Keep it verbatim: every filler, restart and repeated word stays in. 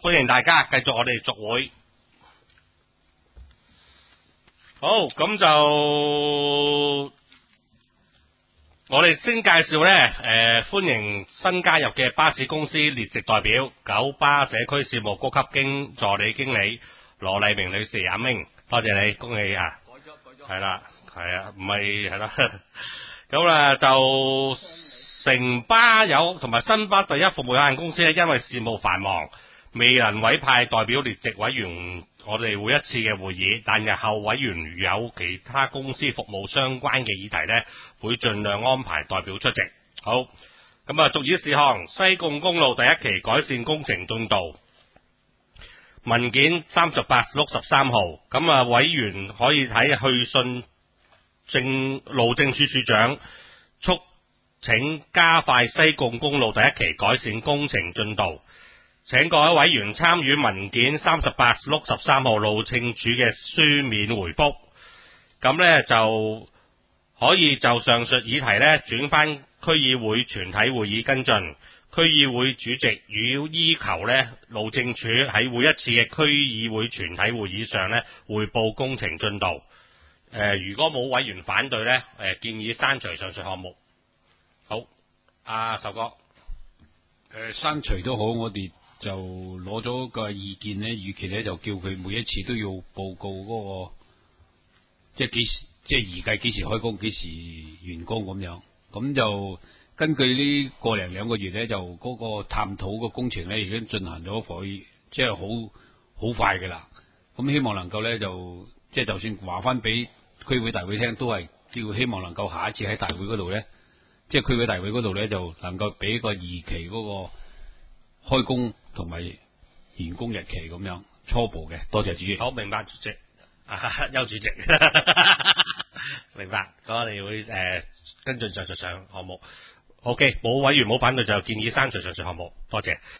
歡迎大家繼續我哋續會。好，咁就我哋先介紹呢，誒、呃，歡迎新加入嘅巴士公司列席代表九巴社區事務高級經助理經理羅麗明女士阿明，多謝你，恭喜啊！改咗改咗，係啦，係啊，唔係係啦，咁啦就城巴有同埋新巴第一服務有限公司咧，因為事務繁忙，未能委派代表列席委員我哋每一次嘅會議，但日後委員如有其他公司服務相關嘅議題呢，會盡量安排代表出席。好，咁啊，逐議事項，西貢公路第一期改善工程進度，文件三十八六十三號，咁啊，委員可以睇去信政路政署署長，促請加快西貢公路第一期改善工程進度。請各位委員參與文件三十八六十三號路政署嘅書面回覆，咁呢就可以就上述議題呢轉返區議會全體會議跟進。區議會主席與要求呢路政署喺每一次嘅區議會全體會議上呢匯報工程進度。呃、如果冇委員反對呢，呃、建議刪除上述項目。好，阿壽哥， 誒、呃、刪除都好，我哋就攞咗個意見咧，與其咧就叫佢每一次都要報告嗰、那個，即係幾時，即係預計幾時開工，幾時完工咁樣。咁就根據呢個零兩個月咧，就嗰個探討個工程咧已經進行咗，可以即係好好快㗎啦。咁希望能夠咧就即係就算話翻俾區會大會聽，都係叫希望能夠下一次喺大會嗰度咧，即係區會大會嗰度咧就能夠俾個二期嗰個開工同埋完工日期咁樣初步嘅。多謝主席。 好，明白主席，啊邱主席，明白。咁我哋會誒、呃、跟進上述上項目。OK，冇委員冇反對就建議刪除上述項目。多謝。